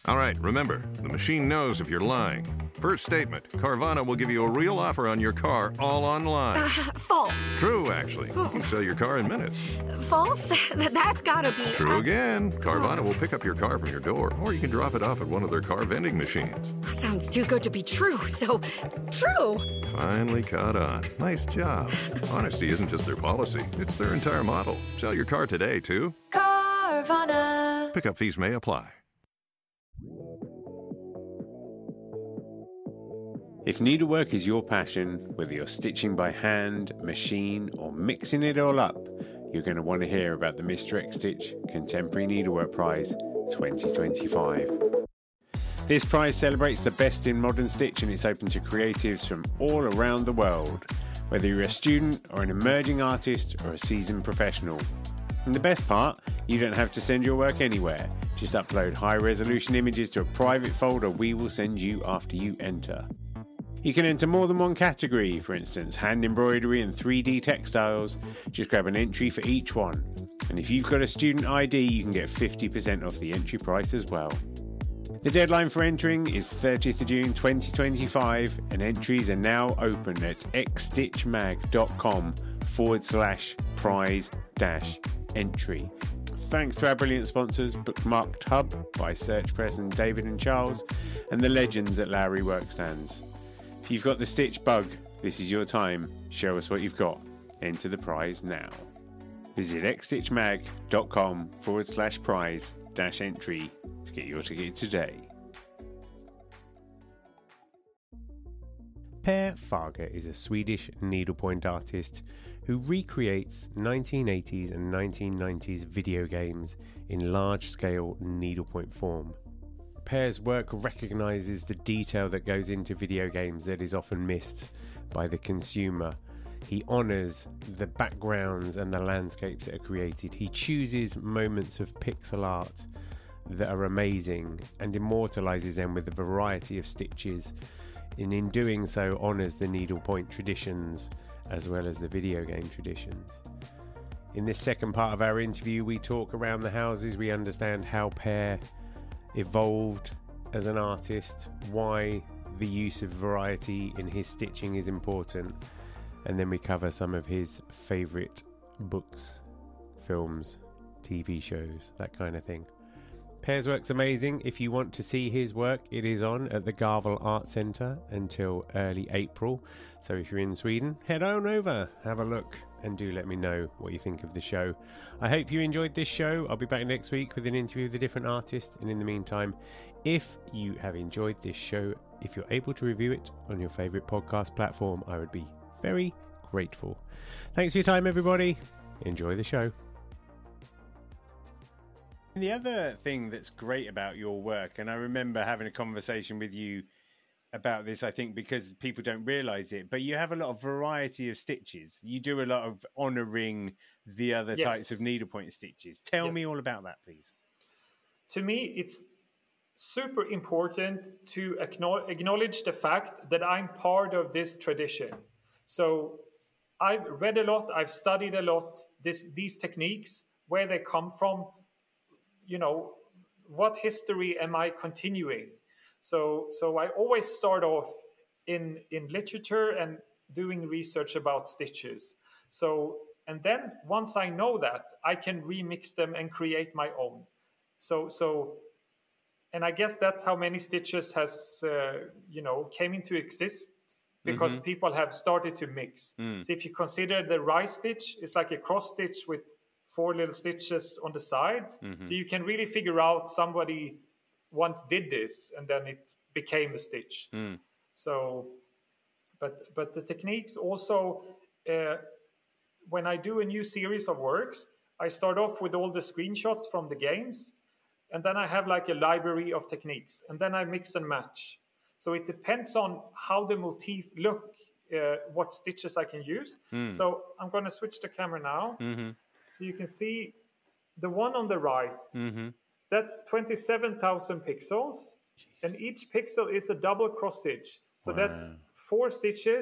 All right, remember, the machine knows if you're lying. First statement, Carvana will give you a real offer on your car all online. False. True, actually. You can sell your car in minutes. False? That's gotta be... True again. Carvana will pick up your car from your door, or you can drop it off at one of their car vending machines. Sounds too good to be true, so true. Finally caught on. Nice job. Honesty isn't just their policy, it's their entire model. Sell your car today, too. Carvana. Pickup fees may apply. If needlework is your passion, whether you're stitching by hand, machine, or mixing it all up, you're going to want to hear about the Mr. X Stitch Contemporary Needlework Prize 2025. This prize celebrates the best in modern stitch, and it's open to creatives from all around the world, whether you're a student or an emerging artist or a seasoned professional. And the best part, you don't have to send your work anywhere. Just upload high-resolution images to a private folder we will send you after you enter. You can enter more than one category, for instance, hand embroidery and 3D textiles. Just grab an entry for each one. And if you've got a student ID, you can get 50% off the entry price as well. The deadline for entering is 30th of June 2025, and entries are now open at xstitchmag.com/prize-entry. Thanks to our brilliant sponsors, Bookmarked Hub by Search Press and David and Charles, and the legends at Lowry Workstands. If you've got the stitch bug, this is your time. Show us what you've got. Enter the prize now. Visit xstitchmag.com/prize-entry to get your ticket today. Per Fager is a Swedish needlepoint artist who recreates 1980s and 1990s video games in large-scale needlepoint form. Per's work recognises the detail that goes into video games that is often missed by the consumer. He honours the backgrounds and the landscapes that are created. He chooses moments of pixel art that are amazing and immortalises them with a variety of stitches, and in doing so honours the needlepoint traditions as well as the video game traditions. In this second part of our interview, we talk around the houses. We understand how Per evolved as an artist, why the use of variety in his stitching is important, and then we cover some of his favourite books, films, TV shows, that kind of thing. Per's work's amazing. If you want to see his work, it is on at the Garvel Art Centre until early April. So if you're in Sweden, head on over, have a look, and do let me know what you think of the show. I hope you enjoyed this show. I'll be back next week with an interview with a different artist. And in the meantime, if you have enjoyed this show, if you're able to review it on your favourite podcast platform, I would be very grateful. Thanks for your time, everybody. Enjoy the show. The other thing that's great about your work, and I remember having a conversation with you about this, I think because people don't realise it, but you have a lot of variety of stitches. You do a lot of honouring the other types of needlepoint stitches. Tell me all about that, please. To me, it's super important to acknowledge the fact that I'm part of this tradition. So I've read a lot, I've studied a lot, these techniques, where they come from, you know, what history am I continuing? So I always start off in literature and doing research about stitches. So, and then once I know that, I can remix them and create my own. So, and I guess that's how many stitches has, came into exist because people have started to mix. So if you consider the rice stitch, it's like a cross stitch with 4 little stitches on the sides. So you can really figure out somebody once did this and then it became a stitch. So, but the techniques also, when I do a new series of works, I start off with all the screenshots from the games, and then I have like a library of techniques, and then I mix and match. So it depends on how the motif look, what stitches I can use. So I'm going to switch the camera now. So you can see the one on the right. That's 27,000 pixels. And each pixel is a double cross stitch. So that's 4 stitches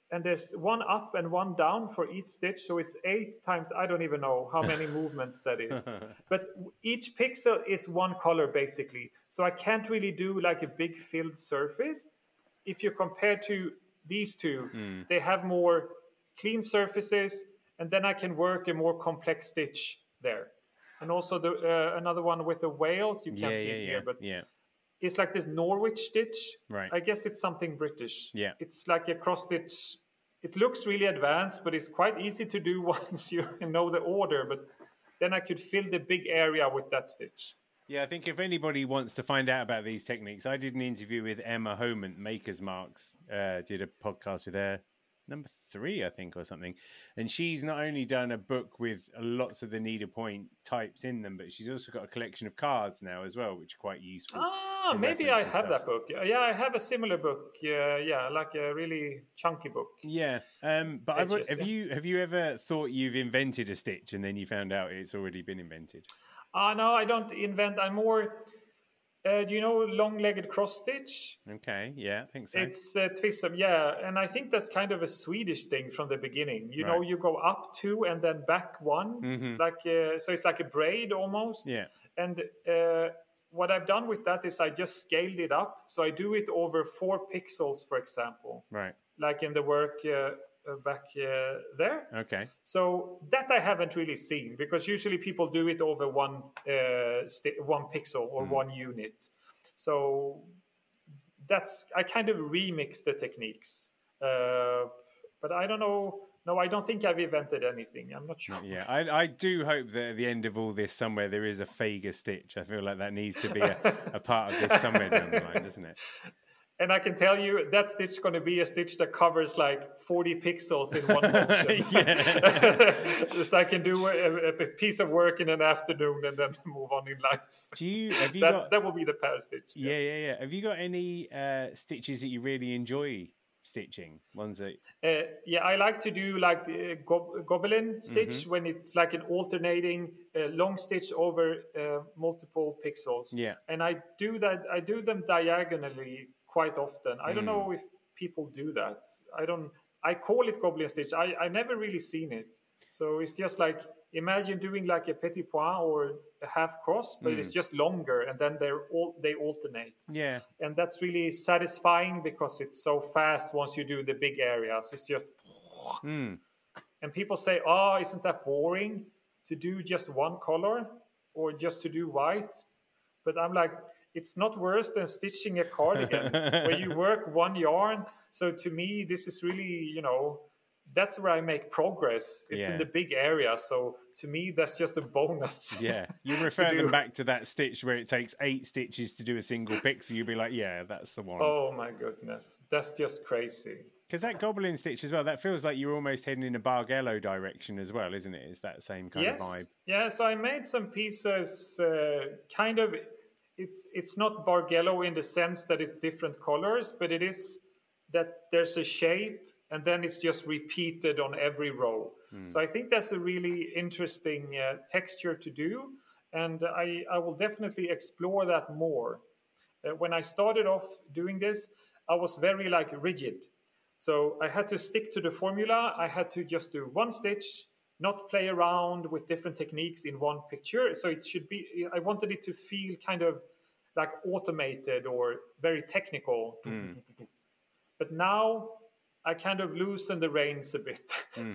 and there's one up and one down for each stitch, so it's 8 times, I don't even know how many movements that is. But each pixel is one color basically, so I can't really do like a big filled surface. If you compare to these two, they have more clean surfaces, and then I can work a more complex stitch there. And also the another one with the whales, you can't see it here, but it's like this Norwich stitch. Right. I guess it's something British. Yeah. It's like a cross stitch. It looks really advanced, but it's quite easy to do once you know the order. But then I could fill the big area with that stitch. Yeah, I think if anybody wants to find out about these techniques, I did an interview with Emma Homant, Maker's Marks, did a podcast with her, number 3, I think, or something. And she's not only done a book with lots of the needlepoint types in them, but she's also got a collection of cards now as well, which are quite useful. Ah, maybe I have that book. Yeah, I have a similar book. Yeah, like a really chunky book. Yeah, but have you ever thought you've invented a stitch and then you found out it's already been invented? No, I don't invent. I'm more... do you know long-legged cross stitch? Okay, yeah, I think so. It's Twism, yeah, and I think that's kind of a Swedish thing from the beginning. You know, you go up 2 and then back 1, like so it's like a braid almost. Yeah. And what I've done with that is I just scaled it up, so I do it over 4 pixels, for example. Right. Like in the work back there. Okay. So that I haven't really seen, because usually people do it over one pixel or 1 unit. So I kind of remix the techniques. But I don't know. No, I don't think I've invented anything. I'm not sure. Yeah, I do hope that at the end of all this, somewhere there is a Fager stitch. I feel like that needs to be a part of this somewhere down the line, doesn't it? And I can tell you that stitch is going to be a stitch that covers like 40 pixels in one motion. Just I can do a piece of work in an afternoon and then move on in life. That will be the pair stitch. Yeah. Have you got any stitches that you really enjoy stitching? Ones that... I like to do like the Gobelin stitch when it's like an alternating long stitch over multiple pixels. Yeah. And I do them diagonally quite often. I don't know if people do that. I call it Gobelin stitch. I never really seen it. So it's just like, imagine doing like a petit point or a half cross, but it's just longer, and then they alternate. Yeah. And that's really satisfying because it's so fast once you do the big areas. It's just... And people say, oh, isn't that boring to do just one color or just to do white? But I'm like, it's not worse than stitching a cardigan where you work one yarn. So to me, this is really, that's where I make progress. It's in the big area. So to me, that's just a bonus. Yeah. You refer them back to that stitch where it takes 8 stitches to do a single pixel. You'd be like, yeah, that's the one. Oh my goodness. That's just crazy. Because that Gobelin stitch as well, that feels like you're almost heading in a Bargello direction as well, isn't it? Is that same kind of vibe? Yeah. So I made some pieces kind of... It's not Bargello in the sense that it's different colors, but it is that there's a shape and then it's just repeated on every row. So I think that's a really interesting texture to do, and I will definitely explore that more. When I started off doing this, I was very rigid. So I had to stick to the formula. I had to just do one stitch, not play around with different techniques in one picture. So it should be, I wanted it to feel kind of like automated or very technical. But now I kind of loosen the reins a bit.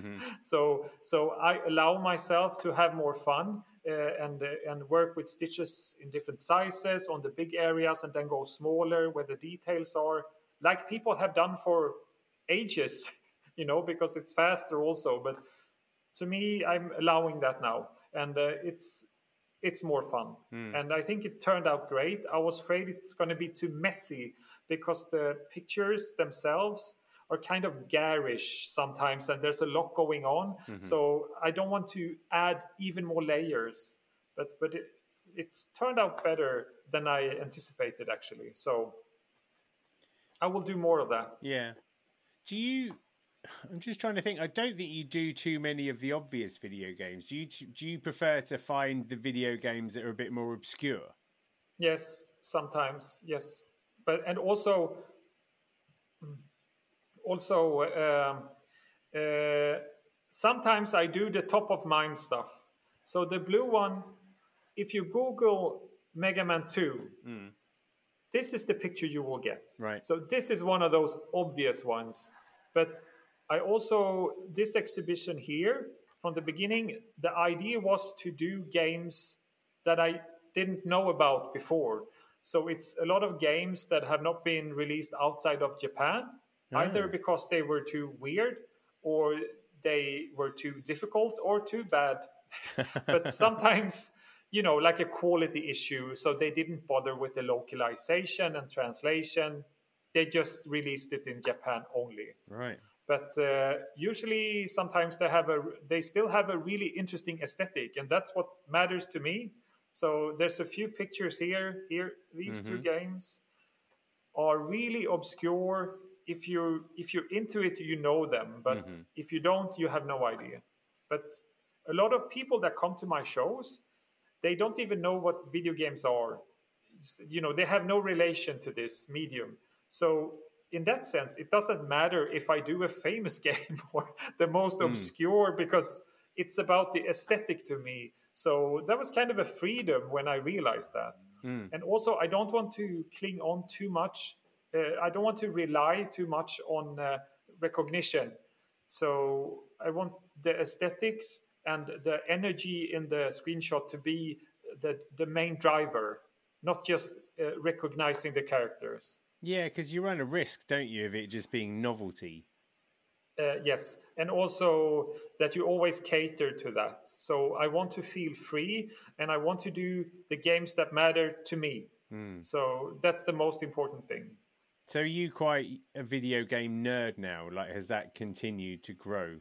So I allow myself to have more fun and work with stitches in different sizes on the big areas and then go smaller where the details are, like people have done for ages, because it's faster also. But to me, I'm allowing that now, and it's more fun. And I think it turned out great. I was afraid it's going to be too messy because the pictures themselves are kind of garish sometimes, and there's a lot going on. So I don't want to add even more layers, but it's turned out better than I anticipated, actually. So I will do more of that. Yeah. I'm just trying to think. I don't think you do too many of the obvious video games. Do you prefer to find the video games that are a bit more obscure? Yes, sometimes, yes. And also, also sometimes I do the top of mind stuff. So the blue one, if you Google Mega Man 2, this is the picture you will get. Right. So this is one of those obvious ones. But I also, this exhibition here, from the beginning, the idea was to do games that I didn't know about before. So it's a lot of games that have not been released outside of Japan, either because they were too weird or they were too difficult or too bad. But sometimes, like a quality issue. So they didn't bother with the localization and translation. They just released it in Japan only. Right. But usually, sometimes they still have a really interesting aesthetic, and that's what matters to me. So there's a few pictures here. These two games are really obscure. If you're into it, you know them. But if you don't, you have no idea. But a lot of people that come to my shows, they don't even know what video games are. They have no relation to this medium. So in that sense, it doesn't matter if I do a famous game or the most obscure, because it's about the aesthetic to me. So that was kind of a freedom when I realized that. And also, I don't want to cling on too much. I don't want to rely too much on recognition. So I want the aesthetics and the energy in the screenshot to be the main driver, not just recognizing the characters. Yeah, because you run a risk, don't you, of it just being novelty? Yes, and also that you always cater to that. So I want to feel free, and I want to do the games that matter to me. So that's the most important thing. So are you quite a video game nerd now? Like, has that continued to grow?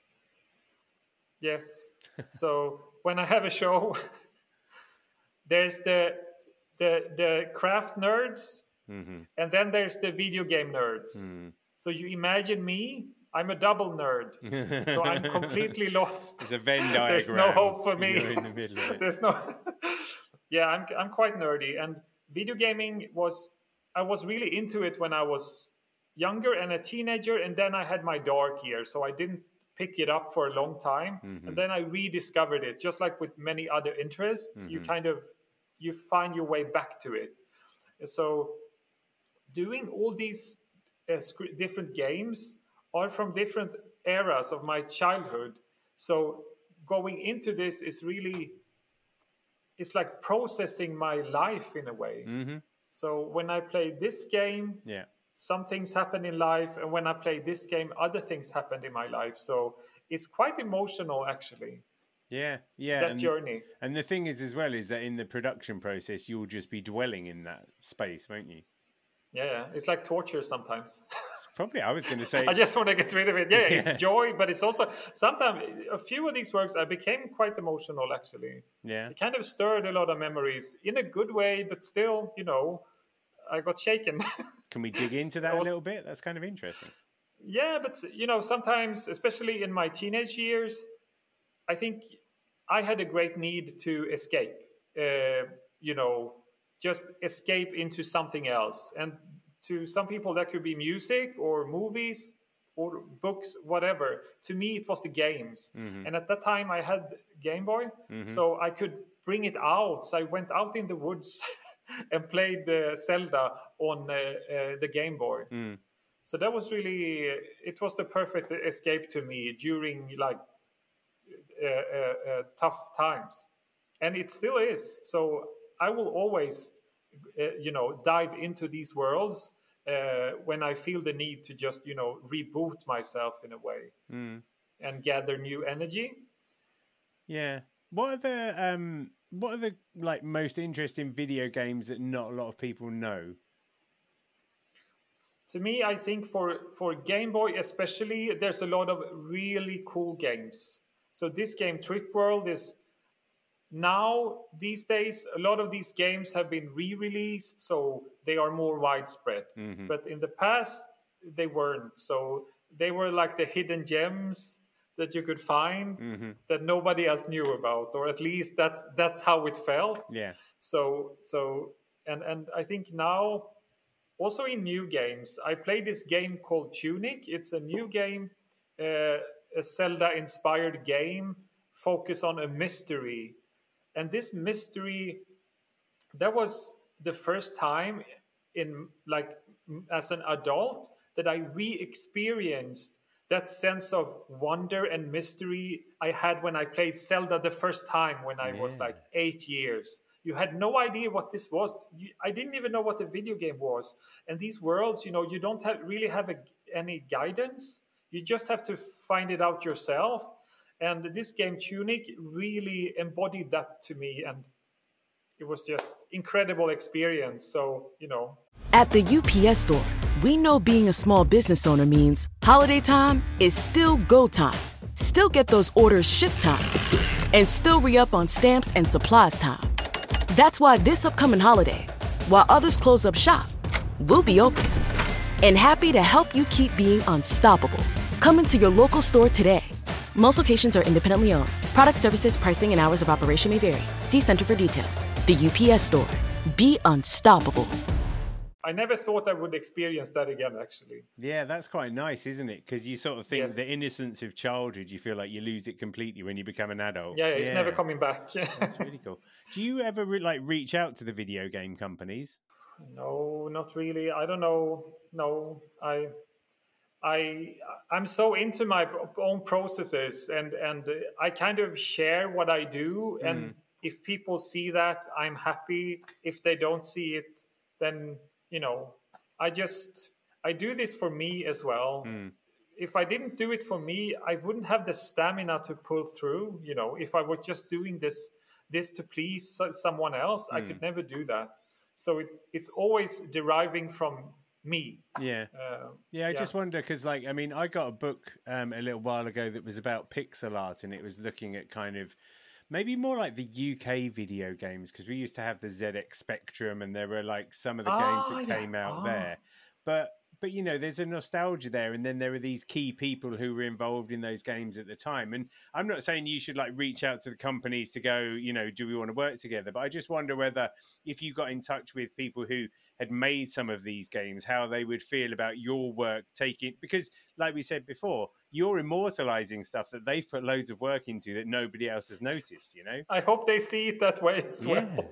Yes. So when I have a show, there's the craft nerds, and then there's the video game nerds. So you imagine me, I'm a double nerd. So I'm completely lost. It's a Venn diagram. There's no hope for me. You're in the middle of it. There's no. Yeah, I'm quite nerdy, and video gaming I was really into it when I was younger and a teenager, and then I had my dark years, so I didn't pick it up for a long time, and then I rediscovered it. Just like with many other interests, you find your way back to it. So doing all these different games are from different eras of my childhood. So going into this is really, it's like processing my life in a way. So when I play this game, some things happen in life, and when I play this game, other things happened in my life. So it's quite emotional, actually. Yeah. That journey. And the thing is, as well, is that in the production process, you'll just be dwelling in that space, won't you? Yeah, it's like torture sometimes. Probably, I was going to say. I just want to get rid of it. Yeah, it's joy, but it's also sometimes a few of these works I became quite emotional. Actually, it kind of stirred a lot of memories in a good way, but still, I got shaken. Can we dig into that a little bit? That's kind of interesting. Yeah, but sometimes, especially in my teenage years, I think I had a great need to escape. Just escape into something else. And to some people, that could be music or movies or books, whatever. To me, it was the games. And at that time, I had Game Boy, so I could bring it out. So I went out in the woods and played Zelda on the Game Boy. So that was really, it was the perfect escape to me during tough times. And it still is. So I will always, dive into these worlds when I feel the need to just, reboot myself in a way and gather new energy. Yeah. What are the most interesting video games that not a lot of people know? To me, I think for Game Boy especially, there's a lot of really cool games. So this game, Trip World, is now, these days, a lot of these games have been re-released, so they are more widespread. But in the past, they weren't. So they were like the hidden gems that you could find that nobody else knew about, or at least that's how it felt. Yeah. So and I think now also in new games. I played this game called Tunic. It's a new game, a Zelda-inspired game, focus on a mystery. And this mystery, that was the first time in like as an adult that I re-experienced that sense of wonder and mystery I had when I played Zelda the first time when I was like 8 years. You had no idea what this was. I didn't even know what a video game was. And these worlds, you don't really have any guidance. You just have to find it out yourself. And this game, Tunic, really embodied that to me. And it was just incredible experience. So, At the UPS Store, we know being a small business owner means holiday time is still go time. Still get those orders shipped time. And still re-up on stamps and supplies time. That's why this upcoming holiday, while others close up shop, we'll be open. And happy to help you keep being unstoppable. Come into your local store today. Most locations are independently owned. Product services, pricing, and hours of operation may vary. See Center for details. The UPS Store. Be unstoppable. I never thought I would experience that again, actually. Yeah, that's quite nice, isn't it? Because you sort of think the innocence of childhood, you feel like you lose it completely when you become an adult. Yeah, it's never coming back. That's really cool. Do you ever reach out to the video game companies? No, not really. I don't know. No, I'm so into my own processes, and I kind of share what I do. And if people see that, I'm happy. If they don't see it, then I do this for me as well. If I didn't do it for me, I wouldn't have the stamina to pull through. If I were just doing this to please someone else, I could never do that. So it's always deriving from me. I just wonder because I got a book a little while ago that was about pixel art, and it was looking at kind of maybe more like the UK video games, because we used to have the ZX Spectrum and there were like some of the games that came out there, but there's a nostalgia there, and then there are these key people who were involved in those games at the time. And I'm not saying you should reach out to the companies to go, do we want to work together? But I just wonder whether if you got in touch with people who had made some of these games, how they would feel about your work because like we said before, you're immortalizing stuff that they've put loads of work into that nobody else has noticed, I hope they see it that way as well.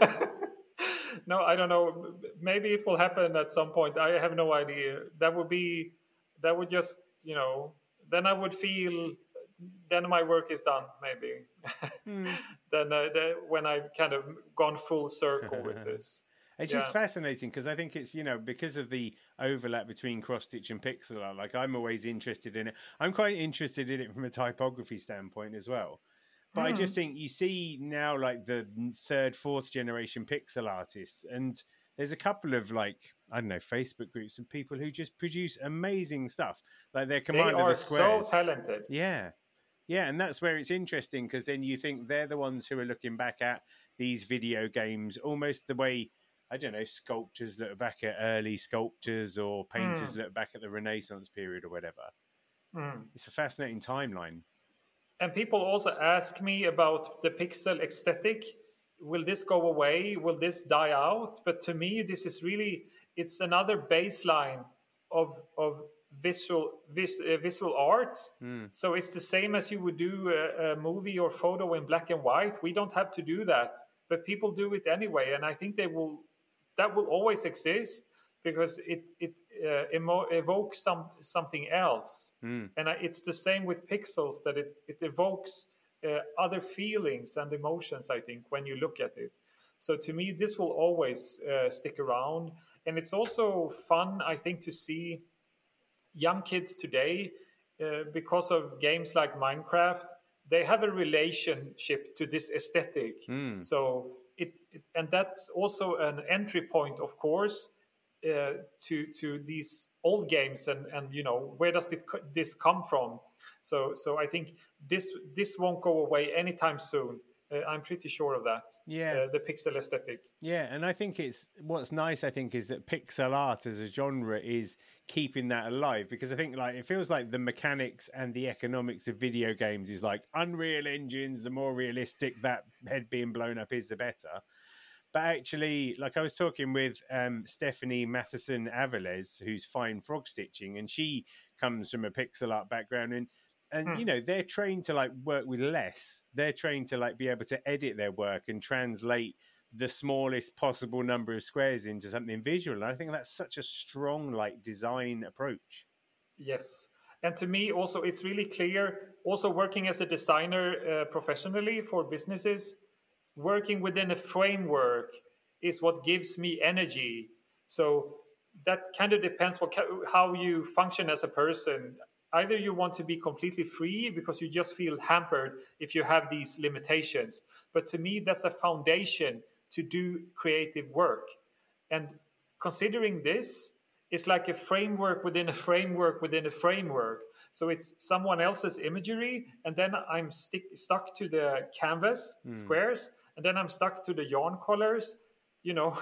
No, I don't know. Maybe it will happen at some point. I have no idea. That would just, then I would feel, then my work is done, maybe. Then when I've kind of gone full circle with this. It's just fascinating because I think it's, because of the overlap between cross-stitch and pixel art, I'm always interested in it. I'm quite interested in it from a typography standpoint as well. But I just think you see now the third, fourth generation pixel artists, and there's a couple of Facebook groups of people who just produce amazing stuff. Their Command of the Squares. They are so talented. Yeah. Yeah, and that's where it's interesting because then you think they're the ones who are looking back at these video games almost the way, I don't know, sculptors look back at early sculptors or painters look back at the Renaissance period or whatever. It's a fascinating timeline. And people also ask me about the pixel aesthetic. Will this go away? Will this die out? But to me, this is really, it's another baseline of visual arts. So it's the same as you would do a movie or photo in black and white. We don't have to do that, but people do it anyway. And I think that will always exist because it evokes something else. And it's the same with pixels, that it evokes other feelings and emotions, I think, when you look at it. So to me, this will always stick around. And it's also fun, I think, to see young kids today, because of games like Minecraft, they have a relationship to this aesthetic. So and that's also an entry point, of course, to these old games, and where does this come from? So I think this won't go away anytime soon. I'm pretty sure of that. Yeah, the pixel aesthetic. Yeah, and I think what's nice. I think is that pixel art as a genre is keeping that alive, because I think it feels like the mechanics and the economics of video games is Unreal engines. The more realistic that head being blown up is, the better. But actually, like I was talking with Stephanie Matheson Aviles, who's fine frog stitching, and she comes from a pixel art background, and you know, they're trained to like work with less. They're trained to like be able to edit their work and translate the smallest possible number of squares into something visual. And I think that's such a strong like design approach. Yes. And to me also, it's really clear, also working as a designer professionally for businesses, working within a framework is what gives me energy. So that kind of depends how you function as a person. Either you want to be completely free because you just feel hampered if you have these limitations. But to me, that's a foundation to do creative work. And considering this, it's like a framework within a framework within a framework. So it's someone else's imagery, and then I'm stuck to the canvas squares, and then I'm stuck to the yarn colors, you know.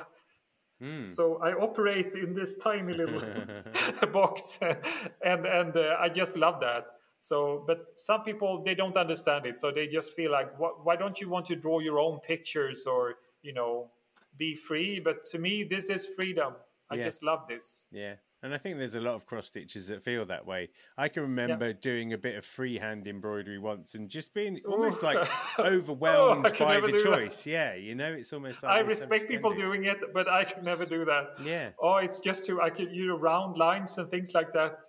So I operate in this tiny little box, and I just love that. So, but some people, they don't understand it, so they just feel like, why don't you want to draw your own pictures or, you know, be free? But to me, this is freedom. I just love this. Yeah. And I think there's a lot of cross stitchers that feel that way. I can remember doing a bit of freehand embroidery once and just being almost like overwhelmed by the choice. Yeah, you know, it's almost like I respect people doing it, but I could never do that. Yeah. Oh, it's just round lines and things like that.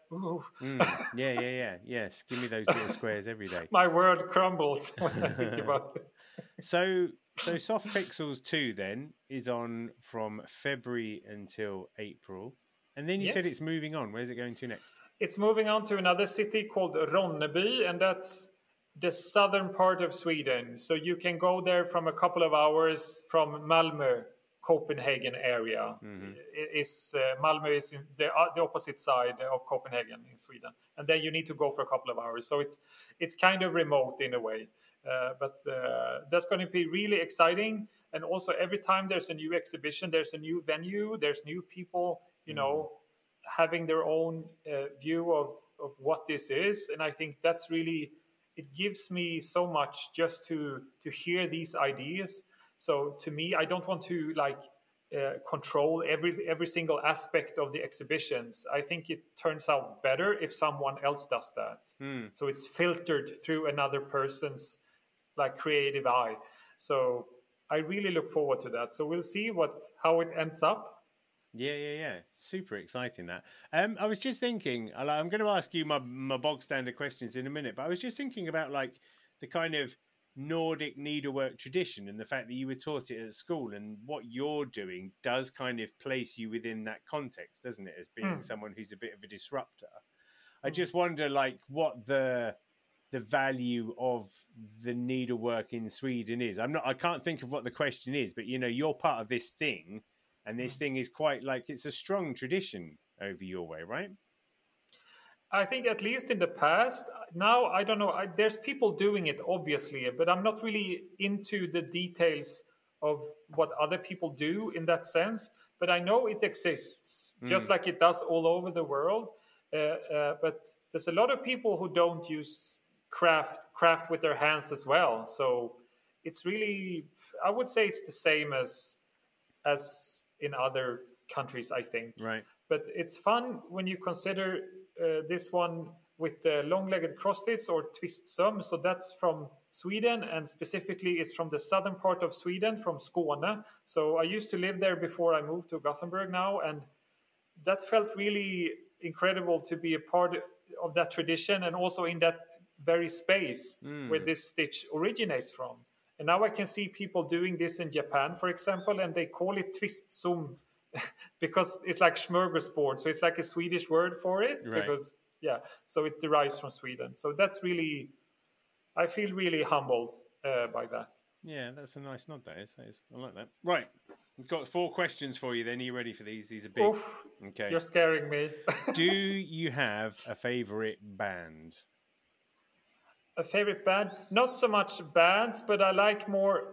Yeah. Yes, give me those little squares every day. My world crumbles when I think about it. So Soft Pixels 2 then is on from February until April. And then you said it's moving on. Where's it going to next? It's moving on to another city called Ronneby, and that's the southern part of Sweden. So you can go there from a couple of hours from Malmö, Copenhagen area. Malmö is in the opposite side of Copenhagen in Sweden. And then you need to go for a couple of hours. So it's kind of remote in a way. But that's going to be really exciting. And also every time there's a new exhibition, there's a new venue, there's new people, you know, having their own view of what this is. And I think that's really, it gives me so much just to hear these ideas. So to me, I don't want to control every single aspect of the exhibitions. I think it turns out better if someone else does that. So it's filtered through another person's creative eye. So I really look forward to that. So we'll see how it ends up. Yeah. Super exciting that. I was just thinking, I'm going to ask you my bog standard questions in a minute, but I was just thinking about the kind of Nordic needlework tradition and the fact that you were taught it at school, and what you're doing does kind of place you within that context, doesn't it? As being someone who's a bit of a disruptor. I just wonder what the value of the needlework in Sweden is. I can't think of what the question is, but you know, you're part of this thing. And this thing is quite it's a strong tradition over your way, right? I think at least in the past. Now, I don't know. There's people doing it, obviously, but I'm not really into the details of what other people do in that sense. But I know it exists, just like it does all over the world. But there's a lot of people who don't use craft with their hands as well. So it's really, I would say it's the same as in other countries, I think. Right. But it's fun when you consider this one with the long-legged cross stitch or twist sum. So that's from Sweden, and specifically it's from the southern part of Sweden, from Skåne. So I used to live there before I moved to Gothenburg now, and that felt really incredible to be a part of that tradition, and also in that very space where this stitch originates from. And now I can see people doing this in Japan, for example, and they call it twist sum because it's like smörgåsbord. So it's like a Swedish word for it. Right. Because, so it derives from Sweden. So that's really, I feel really humbled by that. Yeah, that's a nice nod, that is. I like that. Right. We've got 4 questions for you then. Are you ready for these? These are big. Oof, okay. You're scaring me. Do you have a favorite band? A favorite band? Not so much bands, but I like more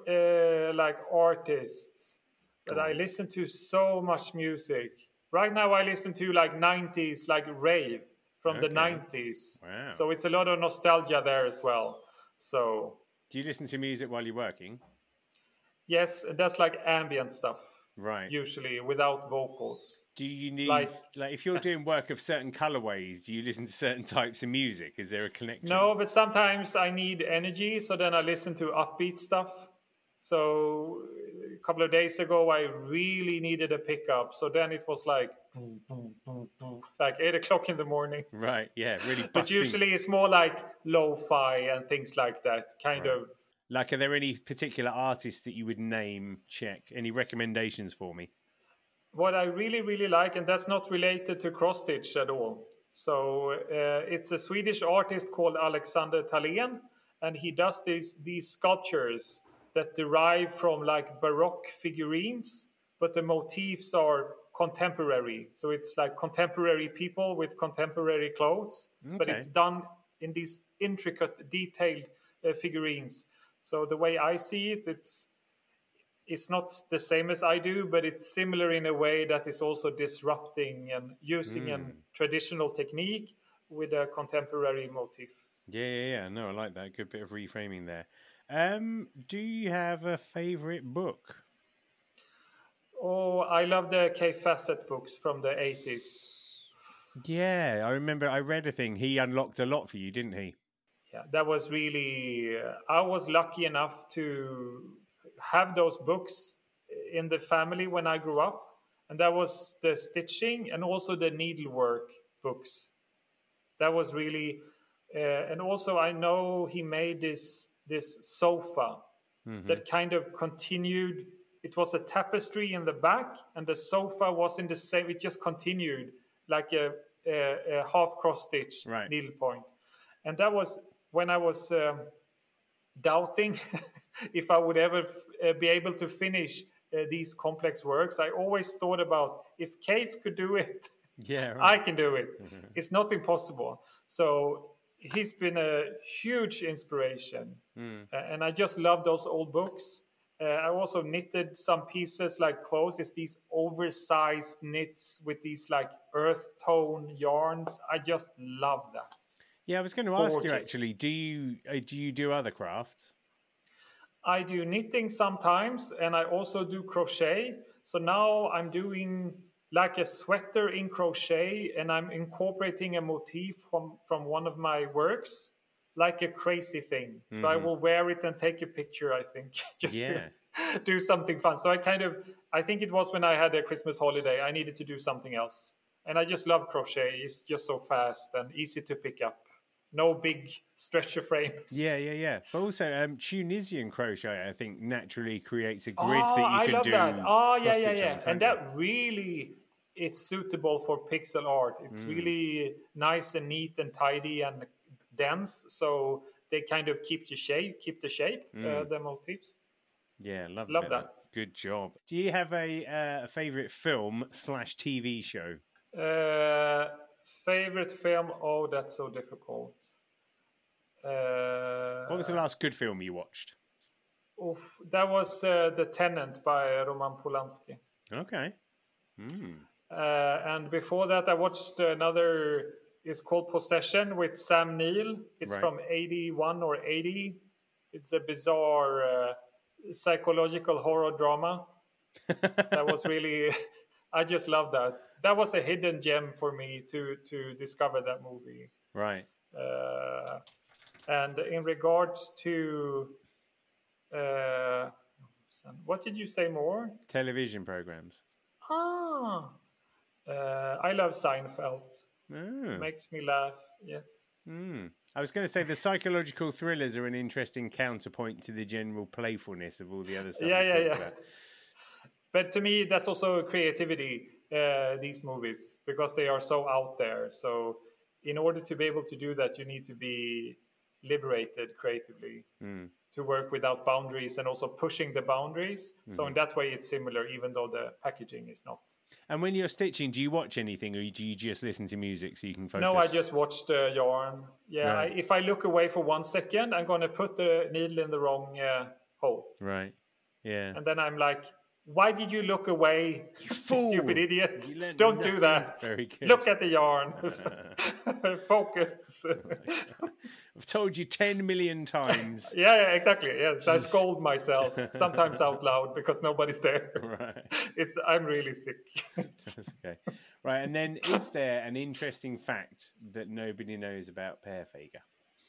artists. But I listen to so much music. Right now I listen to 90s, rave from the 90s. Wow. So it's a lot of nostalgia there as well. So do you listen to music while you're working? Yes, that's like ambient stuff. Right. Usually without vocals. Do you need Like if you're doing work of certain colorways, do you listen to certain types of music? Is there a connection? No, but sometimes I need energy, so then I listen to upbeat stuff. So a couple of days ago, I really needed a pickup. So then it was like, boom, boom, boom, boom, like 8 o'clock in the morning. Right, yeah, really busting. But usually it's more like lo-fi and things like that, kind of. Like, are there any particular artists that you would name, check? Any recommendations for me? What I really, really like, and that's not related to cross-stitch at all. So it's a Swedish artist called Alexander Thalén, and he does these sculptures that derive from like Baroque figurines, but the motifs are contemporary. So it's like contemporary people with contemporary clothes, but it's done in these intricate, detailed figurines. So the way I see it, it's not the same as I do, but it's similar in a way that is also disrupting and using a traditional technique with a contemporary motif. Yeah. No, I like that. Good bit of reframing there. Do you have a favorite book? Oh, I love the Kay Fassett books from the 80s. Yeah, I remember I read a thing. He unlocked a lot for you, didn't he? Yeah, that was really... I was lucky enough to have those books in the family when I grew up. And that was the stitching and also the needlework books. That was really... and also I know he made this sofa that kind of continued. It was a tapestry in the back and the sofa was in the same... It just continued like a half cross-stitch needlepoint. And that was when I was doubting if I would ever be able to finish these complex works. I always thought about, if Keith could do it, I can do it. It's not impossible. So he's been a huge inspiration. And I just love those old books. I also knitted some pieces like clothes. It's these oversized knits with these like earth tone yarns. I just love that. Yeah, I was going to ask you actually, do you do other crafts? I do knitting sometimes, and I also do crochet. So now I'm doing like a sweater in crochet, and I'm incorporating a motif from one of my works, like a crazy thing. So I will wear it and take a picture, I think, just to do something fun. So I think it was when I had a Christmas holiday, I needed to do something else. And I just love crochet. It's just so fast and easy to pick up. No big stretcher frames. Yeah. But also, Tunisian crochet, I think, naturally creates a grid that you can love do. That. Oh, yeah. And that really is suitable for pixel art. It's really nice and neat and tidy and dense. So they kind of keep the shape, the motifs. Yeah, love that. Good job. Do you have a favorite film/TV show? Favorite film? Oh, that's so difficult. What was the last good film you watched? That was The Tenant by Roman Polanski. Okay. And before that, I watched another. It's called Possession with Sam Neill. It's from 81 or 80. It's a bizarre psychological horror drama. That was really... I just love that. That was a hidden gem for me to discover that movie. Right. And in regards to... what did you say more? Television programs. I love Seinfeld. Makes me laugh, yes. I was going to say the psychological thrillers are an interesting counterpoint to the general playfulness of all the other stuff. Yeah. But to me, that's also creativity, these movies, because they are so out there. So in order to be able to do that, you need to be liberated creatively to work without boundaries and also pushing the boundaries. So in that way, it's similar, even though the packaging is not. And when you're stitching, do you watch anything or do you just listen to music so you can focus? No, I just watch the yarn. Yeah, right. If I look away for 1 second, I'm going to put the needle in the wrong hole. Right, yeah. And then I'm like, why did you look away, you stupid idiot? Don't do that. Very good. Look at the yarn. Focus. I've told you 10 million times. Yeah, exactly. Yes, I scold myself sometimes out loud because nobody's there. Right. I'm really sick. Okay. Right, and then is there an interesting fact that nobody knows about Per Fager?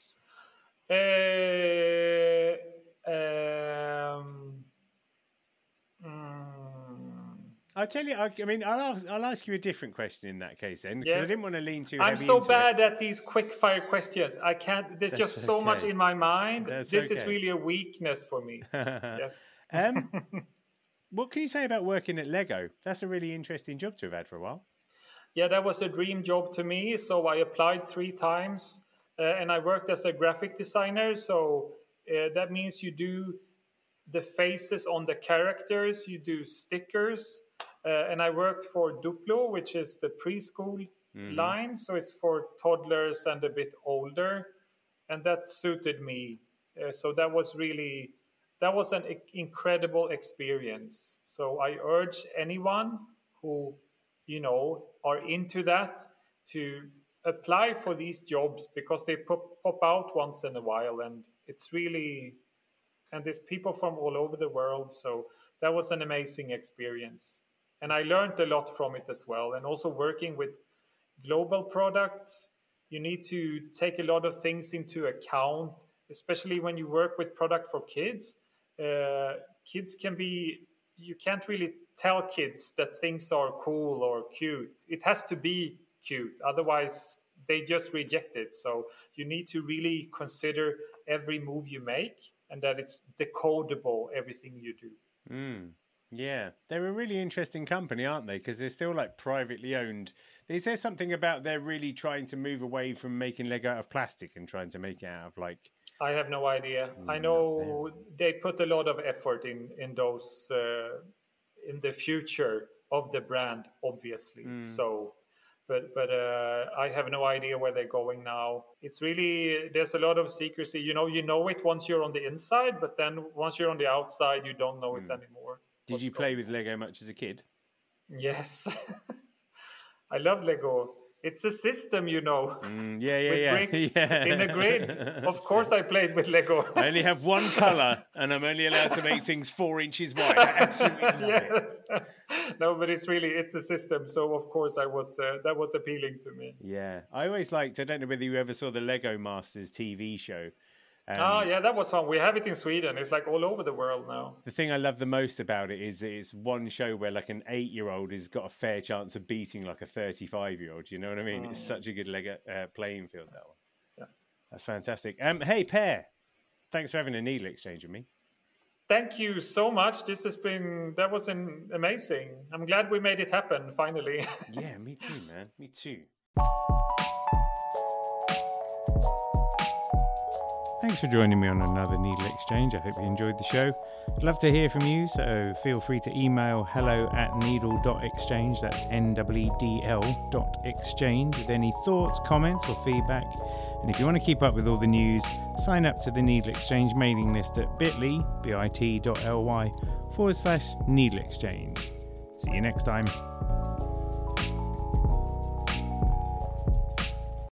I'll tell you. I'll ask you a different question in that case then, because I didn't want to lean too heavy. I'm so into bad it. at these quick fire questions. I can't. There's just so much in my mind. This is really a weakness for me. Yes. What can you say about working at Lego? That's a really interesting job to have had for a while. Yeah, that was a dream job to me. So I applied 3 times, and I worked as a graphic designer. So that means you do the faces on the characters, you do stickers. And I worked for Duplo, which is the preschool line. So it's for toddlers and a bit older. And that suited me. So that was an incredible experience. So I urge anyone who, are into that to apply for these jobs, because they pop out once in a while. And it's really, and there's people from all over the world. So that was an amazing experience. And I learned a lot from it as well. And also working with global products, you need to take a lot of things into account, especially when you work with product for kids. Kids you can't really tell kids that things are cool or cute. It has to be cute. Otherwise, they just reject it. So you need to really consider every move you make and that it's decodable, everything you do. Yeah, they're a really interesting company, aren't they? Because they're still like privately owned. Is there something about they're really trying to move away from making Lego out of plastic and trying to make it out of like... I have no idea. I know they put a lot of effort in those in the future of the brand, obviously. So, but I have no idea where they're going now. It's really, there's a lot of secrecy. You know it once you're on the inside, but then once you're on the outside, you don't know it anymore. Did you play with Lego much as a kid? Yes. I love Lego. It's a system, with bricks in a grid. Of course I played with Lego. I only have one colour and I'm only allowed to make things 4 inches wide. I absolutely love it. No, but it's a system. So, of course, that was appealing to me. Yeah. I always liked, I don't know whether you ever saw the Lego Masters TV show. Yeah, that was fun. We have it in Sweden. It's like all over the world now. The thing I love the most about it is that it's one show where like an 8-year-old has got a fair chance of beating like a 35-year-old. You know what I mean? It's such a good playing field, that one. Yeah. That's fantastic. Hey, Per, thanks for having a needle exchange with me. Thank you so much. That was amazing. I'm glad we made it happen finally. Yeah, me too, man. Me too. Thanks for joining me on another Needle Exchange. I hope you enjoyed the show. I'd love to hear from you, so feel free to email hello@needle.exchange, that's NEEDL.exchange, with any thoughts, comments or feedback. And if you want to keep up with all the news, sign up to the Needle Exchange mailing list at bit.ly/Needle Exchange. See you next time.